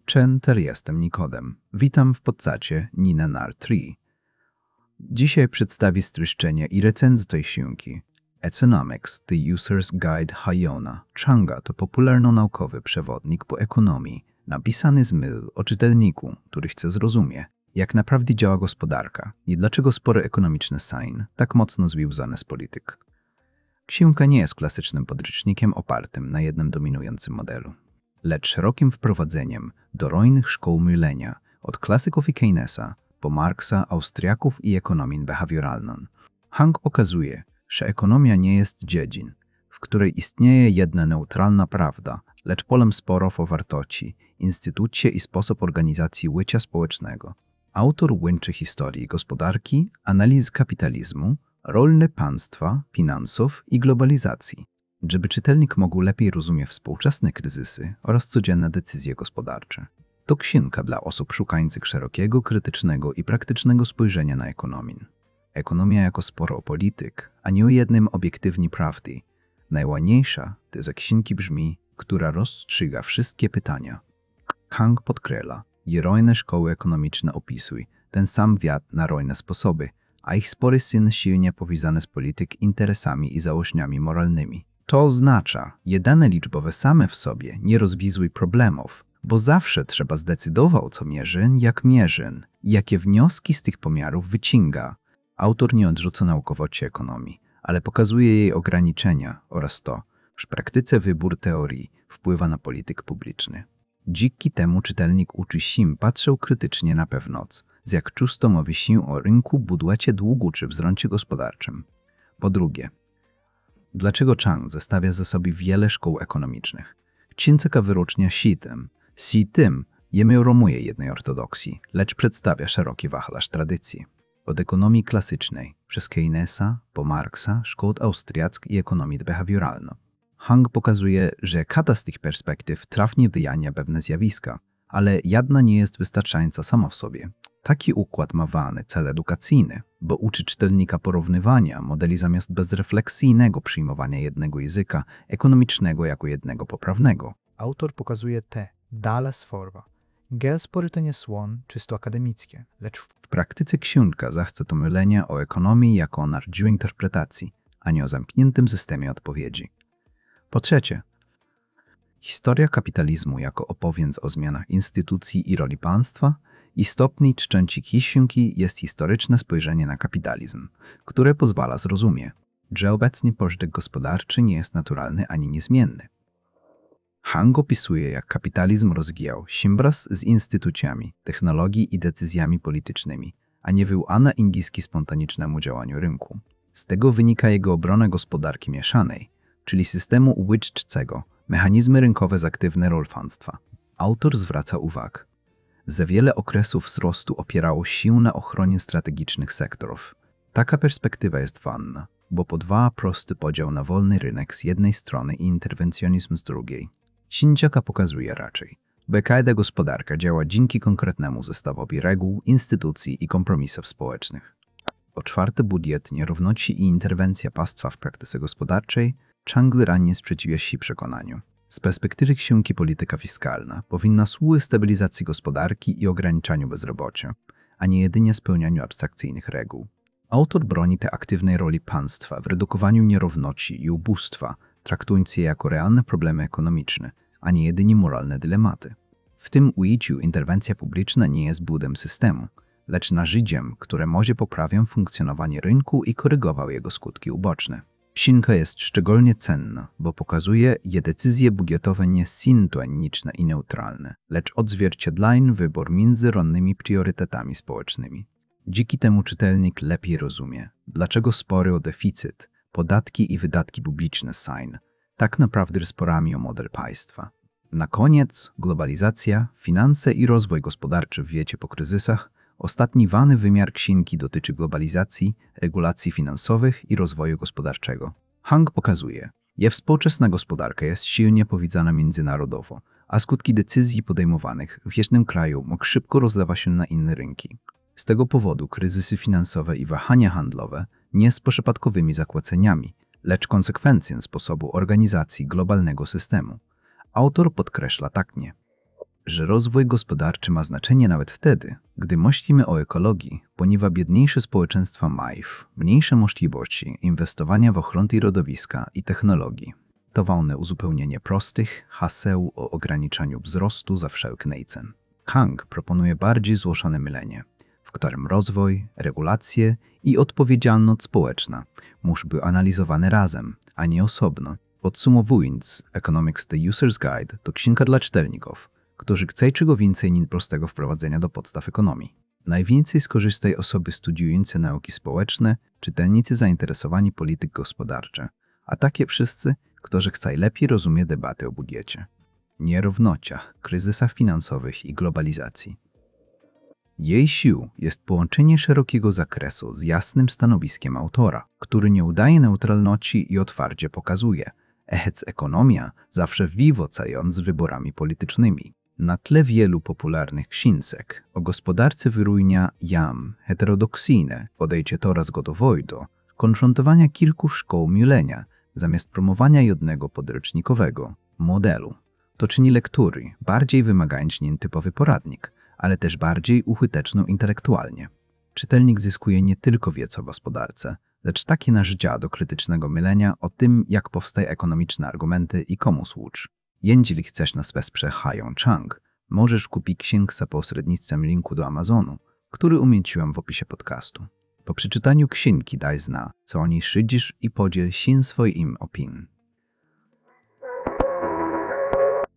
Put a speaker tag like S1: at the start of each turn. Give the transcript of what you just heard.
S1: Center, jestem Nikodem. Witam w podcaście Nina Nar 3. Dzisiaj przedstawię streszczenie i recenzję tej książki. Economics, The User's Guide Hayona Changa to popularno-naukowy przewodnik po ekonomii, napisany z myśl o czytelniku, który chce zrozumieć, jak naprawdę działa gospodarka i dlaczego spory ekonomiczne są tak mocno związane z polityką. Książka nie jest klasycznym podręcznikiem opartym na jednym dominującym modelu, lecz szerokim wprowadzeniem do rojnych szkół myślenia od klasyków i Keynesa po Marksa, Austriaków i ekonomię behawioralną. Hang pokazuje, że ekonomia nie jest dziedzin, w której istnieje jedna neutralna prawda, lecz polem sporów o wartości, instytucje i sposób organizacji życia społecznego. Autor łączy historii gospodarki, analiz kapitalizmu, rolne państwa, finansów i globalizacji, żeby czytelnik mógł lepiej rozumieć współczesne kryzysy oraz codzienne decyzje gospodarcze. To książka dla osób szukających szerokiego, krytycznego i praktycznego spojrzenia na ekonomię. Ekonomia jako sporo o polityk, a nie o jednym obiektywnie prawdy. Najładniejsza to z książki brzmi, która rozstrzyga wszystkie pytania. Hang podkreśla, że rojne szkoły ekonomiczne opisują ten sam świat na rojne sposoby, a ich spory są silnie powiązane z polityk, interesami i założeniami moralnymi. To oznacza, że dane liczbowe same w sobie nie rozwiązują problemów, bo zawsze trzeba zdecydować, co mierzy, jak mierzy i jakie wnioski z tych pomiarów wyciąga. Autor nie odrzuca naukowości ekonomii, ale pokazuje jej ograniczenia oraz to, że w praktyce wybór teorii wpływa na polityk publiczny. Dzięki temu czytelnik uczy się patrzeć krytycznie na pewność, z jak często mówi się o rynku, budżecie długu czy wzroście gospodarczym. Po drugie, dlaczego Chang zestawia ze sobą wiele szkół ekonomicznych? Książka wyróżnia się tym, nie romuje jednej ortodoksji, lecz przedstawia szeroki wachlarz tradycji. Od ekonomii klasycznej, przez Keynesa, po Marksa, szkoł austriackich i ekonomii behawioralną. Hang pokazuje, że każda z tych perspektyw trafnie wyjaśnia pewne zjawiska, ale jedna nie jest wystarczająca sama w sobie. Taki układ ma ważny cel edukacyjny, bo uczy czytelnika porównywania modeli zamiast bezrefleksyjnego przyjmowania jednego języka ekonomicznego jako jednego poprawnego.
S2: Autor pokazuje dalej sforwa. Spory to nie słon czysto akademickie, lecz
S1: w praktyce książka zachce to mylenia o ekonomii jako o narzędziu interpretacji, a nie o zamkniętym systemie odpowiedzi. Po trzecie, historia kapitalizmu jako opowieść o zmianach instytucji i roli państwa. Istotnej części książki jest historyczne spojrzenie na kapitalizm, które pozwala zrozumieć, że obecny porządek gospodarczy nie jest naturalny ani niezmienny. Hang opisuje, jak kapitalizm rozwijał się wraz z instytucjami, technologii i decyzjami politycznymi, a nie był aneingiski spontanicznemu działaniu rynku. Z tego wynika jego obrona gospodarki mieszanej, czyli systemu ułyczczego, mechanizmy rynkowe z aktywne rol państwa. Autor zwraca uwagę, że wiele okresów wzrostu opierało się na ochronie strategicznych sektorów. Taka perspektywa jest ważna, bo podwaja prosty podział na wolny rynek z jednej strony i interwencjonizm z drugiej. Książka pokazuje raczej, że każda gospodarka działa dzięki konkretnemu zestawowi reguł, instytucji i kompromisów społecznych. Po czwarte, budżet, nierówności i interwencja państwa w praktyce gospodarczej ciągle rannie sprzeciwia się przekonaniu. Z perspektywy książki polityka fiskalna powinna służyć stabilizacji gospodarki i ograniczaniu bezrobocia, a nie jedynie spełnianiu abstrakcyjnych reguł. Autor broni tej aktywnej roli państwa w redukowaniu nierówności i ubóstwa, traktując je jako realne problemy ekonomiczne, a nie jedynie moralne dylematy. W tym ujęciu interwencja publiczna nie jest budem systemu, lecz narzędziem, które może poprawiać funkcjonowanie rynku i korygować jego skutki uboczne. Książka jest szczególnie cenna, bo pokazuje, że decyzje budżetowe nie są techniczne i neutralne, lecz odzwierciedlają wybór między różnymi priorytetami społecznymi. Dzięki temu czytelnik lepiej rozumie, dlaczego spory o deficyt, podatki i wydatki publiczne są tak naprawdę sporami o model państwa. Na koniec globalizacja, finanse i rozwój gospodarczy w świecie po kryzysach. Ostatni ważny wymiar książki dotyczy globalizacji, regulacji finansowych i rozwoju gospodarczego. Hang pokazuje, że współczesna gospodarka jest silnie powiązana międzynarodowo, a skutki decyzji podejmowanych w jednym kraju mogą szybko rozlewać się na inne rynki. Z tego powodu kryzysy finansowe i wahania handlowe nie są przypadkowymi zakłóceniami, lecz konsekwencją sposobu organizacji globalnego systemu. Autor podkreśla taknie, że rozwój gospodarczy ma znaczenie nawet wtedy, gdy myślimy o ekologii, ponieważ biedniejsze społeczeństwa mają mniejsze możliwości inwestowania w ochronę środowiska i technologii. To wolne uzupełnienie prostych haseł o ograniczaniu wzrostu za wszelkie cen. Kang proponuje bardziej złożone myślenie, w którym rozwój, regulacje i odpowiedzialność społeczna muszą być analizowane razem, a nie osobno. Podsumowując, Economics The User's Guide to książka dla czytelników, którzy chcą czego więcej niż prostego wprowadzenia do podstaw ekonomii. Najwięcej skorzystają osoby studiujące nauki społeczne, czytelnicy zainteresowani polityką gospodarczą, a takie wszyscy, którzy chcą lepiej rozumieć debatę o budżecie, nierównościach, kryzysach finansowych i globalizacji. Jej siłą jest połączenie szerokiego zakresu z jasnym stanowiskiem autora, który nie udaje neutralności i otwarcie pokazuje, ekonomia zawsze wiwocając z wyborami politycznymi. Na tle wielu popularnych książek o gospodarce wyrujnia heterodoksyjne podejście coraz gotowe do konfrontowania kilku szkoł myślenia zamiast promowania jednego podręcznikowego modelu. To czyni lektury bardziej wymagając niż typowy poradnik, ale też bardziej uchwyteczną intelektualnie. Czytelnik zyskuje nie tylko wiedzę o gospodarce, lecz takie narzędzia do krytycznego myślenia o tym, jak powstają ekonomiczne argumenty i komu służy. Jeżeli chcesz nas wesprzeć Hają Chang, możesz kupić księgę za pośrednictwem linku do Amazonu, który umieściłem w opisie podcastu. Po przeczytaniu księgi daj zna, co o niej szydzisz i podziel się swoim opinią.